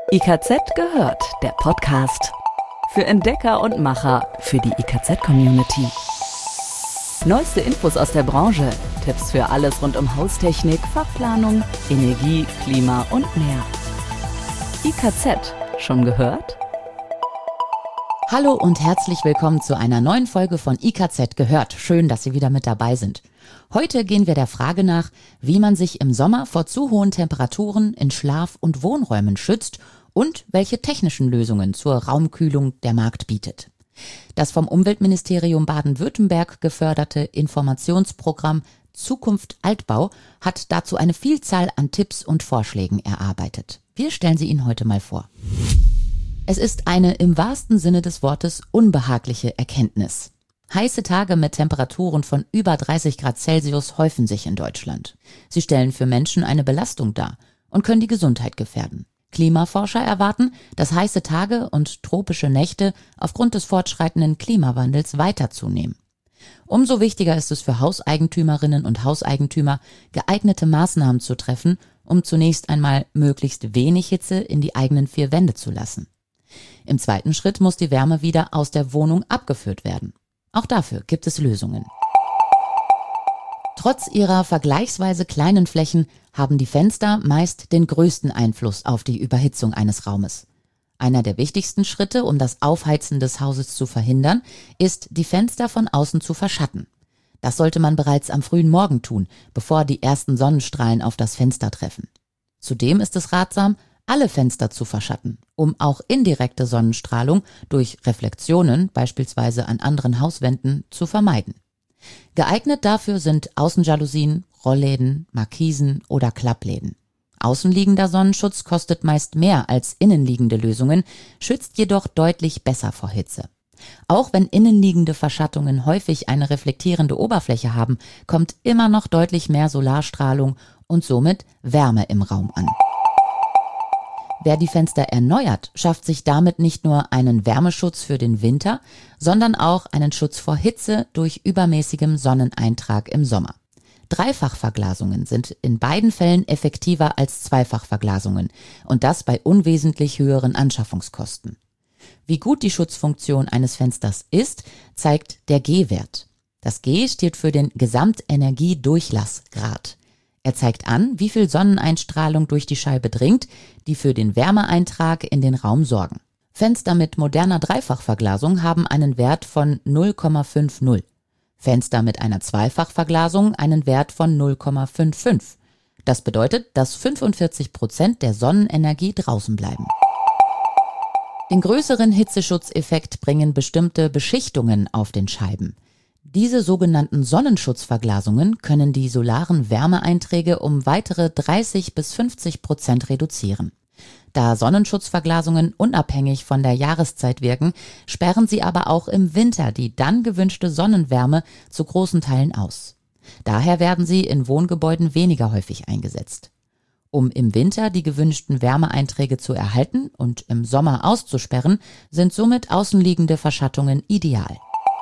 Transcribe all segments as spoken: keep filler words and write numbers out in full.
I K Z gehört, der Podcast. Für Entdecker und Macher, für die I K Z-Community. Neueste Infos aus der Branche, Tipps für alles rund um Haustechnik, Fachplanung, Energie, Klima und mehr. I K Z, schon gehört? Hallo und herzlich willkommen zu einer neuen Folge von I K Z gehört. Schön, dass Sie wieder mit dabei sind. Heute gehen wir der Frage nach, wie man sich im Sommer vor zu hohen Temperaturen in Schlaf- und Wohnräumen schützt und welche technischen Lösungen zur Raumkühlung der Markt bietet. Das vom Umweltministerium Baden-Württemberg geförderte Informationsprogramm Zukunft Altbau hat dazu eine Vielzahl an Tipps und Vorschlägen erarbeitet. Wir stellen sie Ihnen heute mal vor. Es ist eine im wahrsten Sinne des Wortes unbehagliche Erkenntnis. Heiße Tage mit Temperaturen von über dreißig Grad Celsius häufen sich in Deutschland. Sie stellen für Menschen eine Belastung dar und können die Gesundheit gefährden. Klimaforscher erwarten, dass heiße Tage und tropische Nächte aufgrund des fortschreitenden Klimawandels weiter zunehmen. Umso wichtiger ist es für Hauseigentümerinnen und Hauseigentümer, geeignete Maßnahmen zu treffen, um zunächst einmal möglichst wenig Hitze in die eigenen vier Wände zu lassen. Im zweiten Schritt muss die Wärme wieder aus der Wohnung abgeführt werden. Auch dafür gibt es Lösungen. Trotz ihrer vergleichsweise kleinen Flächen haben die Fenster meist den größten Einfluss auf die Überhitzung eines Raumes. Einer der wichtigsten Schritte, um das Aufheizen des Hauses zu verhindern, ist, die Fenster von außen zu verschatten. Das sollte man bereits am frühen Morgen tun, bevor die ersten Sonnenstrahlen auf das Fenster treffen. Zudem ist es ratsam, alle Fenster zu verschatten, um auch indirekte Sonnenstrahlung durch Reflexionen, beispielsweise an anderen Hauswänden, zu vermeiden. Geeignet dafür sind Außenjalousien, Rollläden, Markisen oder Klappläden. Außenliegender Sonnenschutz kostet meist mehr als innenliegende Lösungen, schützt jedoch deutlich besser vor Hitze. Auch wenn innenliegende Verschattungen häufig eine reflektierende Oberfläche haben, kommt immer noch deutlich mehr Solarstrahlung und somit Wärme im Raum an. Wer die Fenster erneuert, schafft sich damit nicht nur einen Wärmeschutz für den Winter, sondern auch einen Schutz vor Hitze durch übermäßigem Sonneneintrag im Sommer. Dreifachverglasungen sind in beiden Fällen effektiver als Zweifachverglasungen und das bei unwesentlich höheren Anschaffungskosten. Wie gut die Schutzfunktion eines Fensters ist, zeigt der G-Wert. Das G steht für den Gesamtenergiedurchlassgrad. Er zeigt an, wie viel Sonneneinstrahlung durch die Scheibe dringt, die für den Wärmeeintrag in den Raum sorgen. Fenster mit moderner Dreifachverglasung haben einen Wert von null Komma fünfzig. Fenster mit einer Zweifachverglasung einen Wert von null Komma fünfundfünfzig. Das bedeutet, dass fünfundvierzig Prozent der Sonnenenergie draußen bleiben. Den größeren Hitzeschutzeffekt bringen bestimmte Beschichtungen auf den Scheiben. Diese sogenannten Sonnenschutzverglasungen können die solaren Wärmeeinträge um weitere dreißig bis fünfzig Prozent reduzieren. Da Sonnenschutzverglasungen unabhängig von der Jahreszeit wirken, sperren sie aber auch im Winter die dann gewünschte Sonnenwärme zu großen Teilen aus. Daher werden sie in Wohngebäuden weniger häufig eingesetzt. Um im Winter die gewünschten Wärmeeinträge zu erhalten und im Sommer auszusperren, sind somit außenliegende Verschattungen ideal.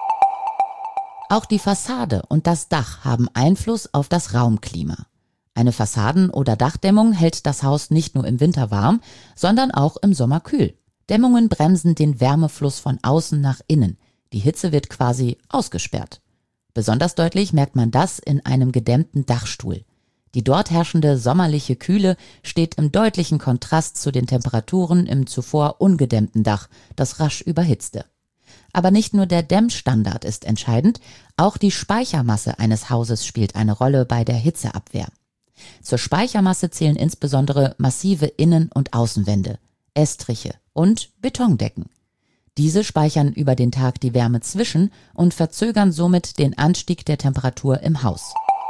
Auch die Fassade und das Dach haben Einfluss auf das Raumklima. Eine Fassaden- oder Dachdämmung hält das Haus nicht nur im Winter warm, sondern auch im Sommer kühl. Dämmungen bremsen den Wärmefluss von außen nach innen. Die Hitze wird quasi ausgesperrt. Besonders deutlich merkt man das in einem gedämmten Dachstuhl. Die dort herrschende sommerliche Kühle steht im deutlichen Kontrast zu den Temperaturen im zuvor ungedämmten Dach, das rasch überhitzte. Aber nicht nur der Dämmstandard ist entscheidend, auch die Speichermasse eines Hauses spielt eine Rolle bei der Hitzeabwehr. Zur Speichermasse zählen insbesondere massive Innen- und Außenwände, Estriche und Betondecken. Diese speichern über den Tag die Wärme zwischen und verzögern somit den Anstieg der Temperatur im Haus.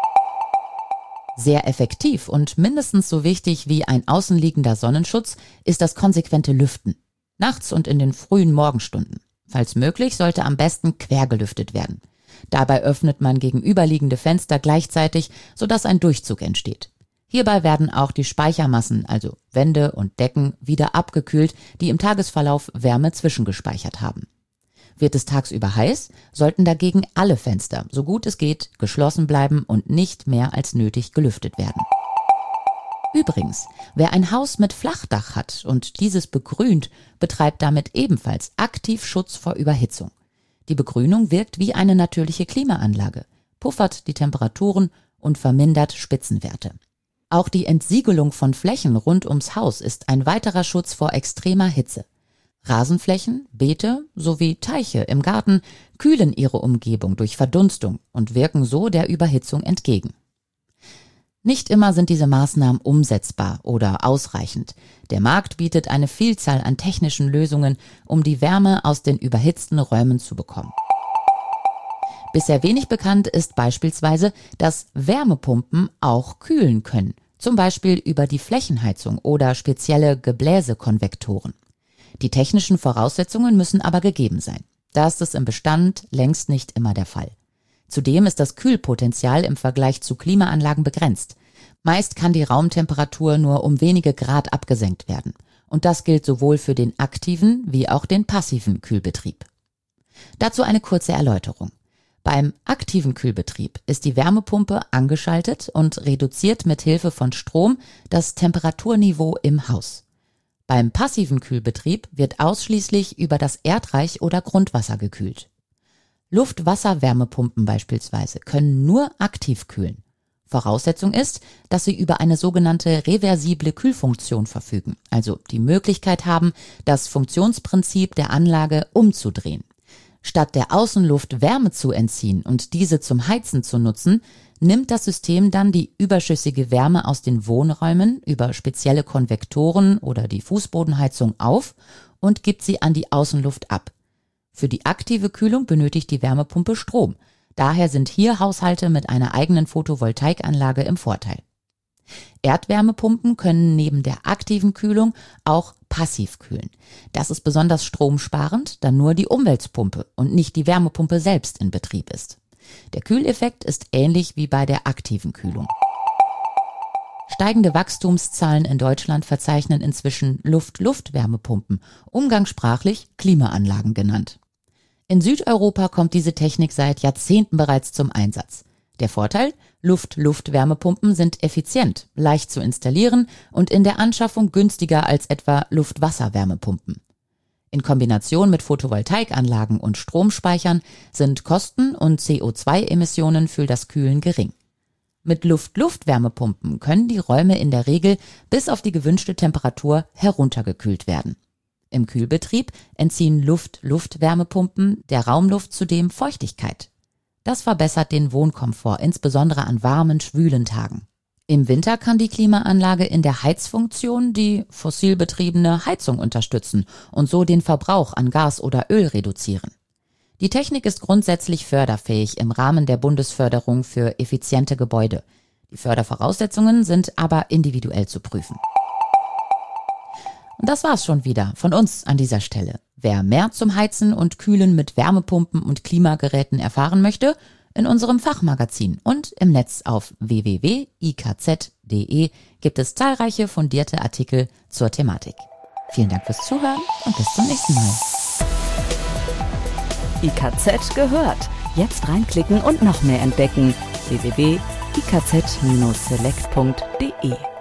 Sehr effektiv und mindestens so wichtig wie ein außenliegender Sonnenschutz ist das konsequente Lüften, nachts und in den frühen Morgenstunden. Falls möglich, sollte am besten quer gelüftet werden. Dabei öffnet man gegenüberliegende Fenster gleichzeitig, sodass ein Durchzug entsteht. Hierbei werden auch die Speichermassen, also Wände und Decken, wieder abgekühlt, die im Tagesverlauf Wärme zwischengespeichert haben. Wird es tagsüber heiß, sollten dagegen alle Fenster, so gut es geht, geschlossen bleiben und nicht mehr als nötig gelüftet werden. Übrigens, wer ein Haus mit Flachdach hat und dieses begrünt, betreibt damit ebenfalls aktiv Schutz vor Überhitzung. Die Begrünung wirkt wie eine natürliche Klimaanlage, puffert die Temperaturen und vermindert Spitzenwerte. Auch die Entsiegelung von Flächen rund ums Haus ist ein weiterer Schutz vor extremer Hitze. Rasenflächen, Beete sowie Teiche im Garten kühlen ihre Umgebung durch Verdunstung und wirken so der Überhitzung entgegen. Nicht immer sind diese Maßnahmen umsetzbar oder ausreichend. Der Markt bietet eine Vielzahl an technischen Lösungen, um die Wärme aus den überhitzten Räumen zu bekommen. Bisher wenig bekannt ist beispielsweise, dass Wärmepumpen auch kühlen können, zum Beispiel über die Flächenheizung oder spezielle Gebläsekonvektoren. Die technischen Voraussetzungen müssen aber gegeben sein. Das ist im Bestand längst nicht immer der Fall. Zudem ist das Kühlpotenzial im Vergleich zu Klimaanlagen begrenzt. Meist kann die Raumtemperatur nur um wenige Grad abgesenkt werden. Und das gilt sowohl für den aktiven wie auch den passiven Kühlbetrieb. Dazu eine kurze Erläuterung. Beim aktiven Kühlbetrieb ist die Wärmepumpe angeschaltet und reduziert mit Hilfe von Strom das Temperaturniveau im Haus. Beim passiven Kühlbetrieb wird ausschließlich über das Erdreich oder Grundwasser gekühlt. Luft-Wasser-Wärmepumpen beispielsweise können nur aktiv kühlen. Voraussetzung ist, dass sie über eine sogenannte reversible Kühlfunktion verfügen, also die Möglichkeit haben, das Funktionsprinzip der Anlage umzudrehen. Statt der Außenluft Wärme zu entziehen und diese zum Heizen zu nutzen, nimmt das System dann die überschüssige Wärme aus den Wohnräumen über spezielle Konvektoren oder die Fußbodenheizung auf und gibt sie an die Außenluft ab. Für die aktive Kühlung benötigt die Wärmepumpe Strom. Daher sind hier Haushalte mit einer eigenen Photovoltaikanlage im Vorteil. Erdwärmepumpen können neben der aktiven Kühlung auch passiv kühlen. Das ist besonders stromsparend, da nur die Umweltpumpe und nicht die Wärmepumpe selbst in Betrieb ist. Der Kühleffekt ist ähnlich wie bei der aktiven Kühlung. Steigende Wachstumszahlen in Deutschland verzeichnen inzwischen Luft-Luft-Wärmepumpen, umgangssprachlich Klimaanlagen genannt. In Südeuropa kommt diese Technik seit Jahrzehnten bereits zum Einsatz. Der Vorteil? Luft-Luft-Wärmepumpen sind effizient, leicht zu installieren und in der Anschaffung günstiger als etwa Luft-Wasser-Wärmepumpen. In Kombination mit Photovoltaikanlagen und Stromspeichern sind Kosten und C O zwei Emissionen für das Kühlen gering. Mit Luft-Luft-Wärmepumpen können die Räume in der Regel bis auf die gewünschte Temperatur heruntergekühlt werden. Im Kühlbetrieb entziehen Luft-Luft-Wärmepumpen der Raumluft zudem Feuchtigkeit. Das verbessert den Wohnkomfort, insbesondere an warmen, schwülen Tagen. Im Winter kann die Klimaanlage in der Heizfunktion die fossilbetriebene Heizung unterstützen und so den Verbrauch an Gas oder Öl reduzieren. Die Technik ist grundsätzlich förderfähig im Rahmen der Bundesförderung für effiziente Gebäude. Die Fördervoraussetzungen sind aber individuell zu prüfen. Und das war's schon wieder von uns an dieser Stelle. Wer mehr zum Heizen und Kühlen mit Wärmepumpen und Klimageräten erfahren möchte, in unserem Fachmagazin und im Netz auf w w w punkt i k z punkt d e gibt es zahlreiche fundierte Artikel zur Thematik. Vielen Dank fürs Zuhören und bis zum nächsten Mal. I K Z gehört. Jetzt reinklicken und noch mehr entdecken. w w w punkt i k z Bindestrich select punkt d e